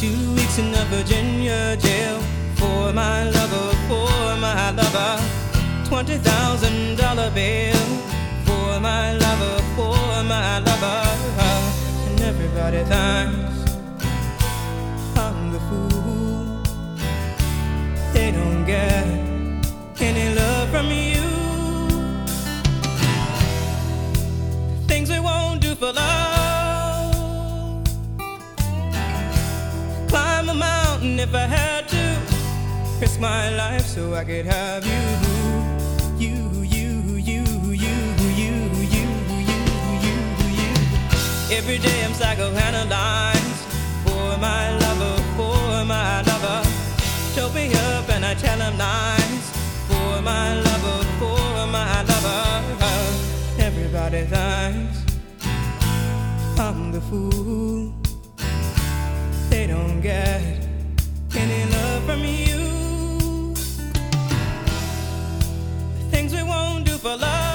2 weeks in a Virginia jail for my lover, for my lover. $20,000 bail for my lover, for my lover. And everybody thinks I'm the fool. They don't get any love from you. Things we won't do for love. Climb a mountain if I had to. Risk my life so I could have you. Every day I'm psychoanalyzed for my lover, for my lover. Choke me up and I tell him lies for my lover, for my lover. Everybody thinks I'm the fool. They don't get any love from you. Things we won't do for love.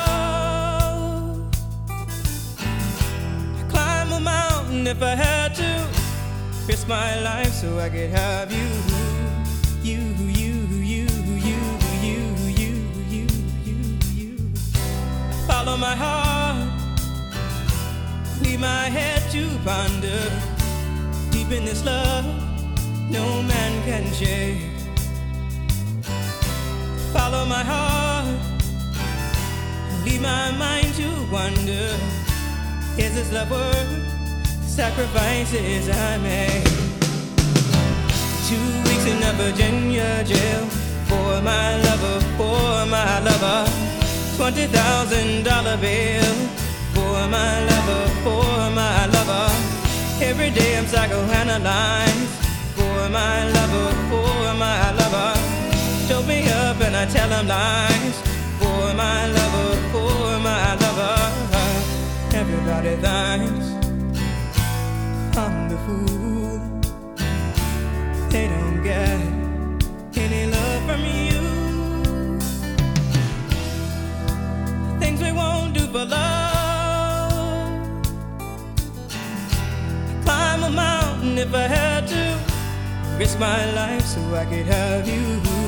If I had to risk my life so I could have you. Follow my heart, leave my head to ponder. Deep in this love, no man can shake. Follow my heart, leave my mind to wonder. Is this love worth sacrifices I made? 2 weeks in a Virginia jail for my lover, for my lover. $20,000 bail for my lover, for my lover. Every day I'm psychoanalyzed for my lover, for my lover. Choke me up and I tell him lies for my lover, for my lover. Everybody thinks I'm the fool. They don't get any love from you. Things we won't do for love. Climb a mountain if I had to. Risk my life so I could have you.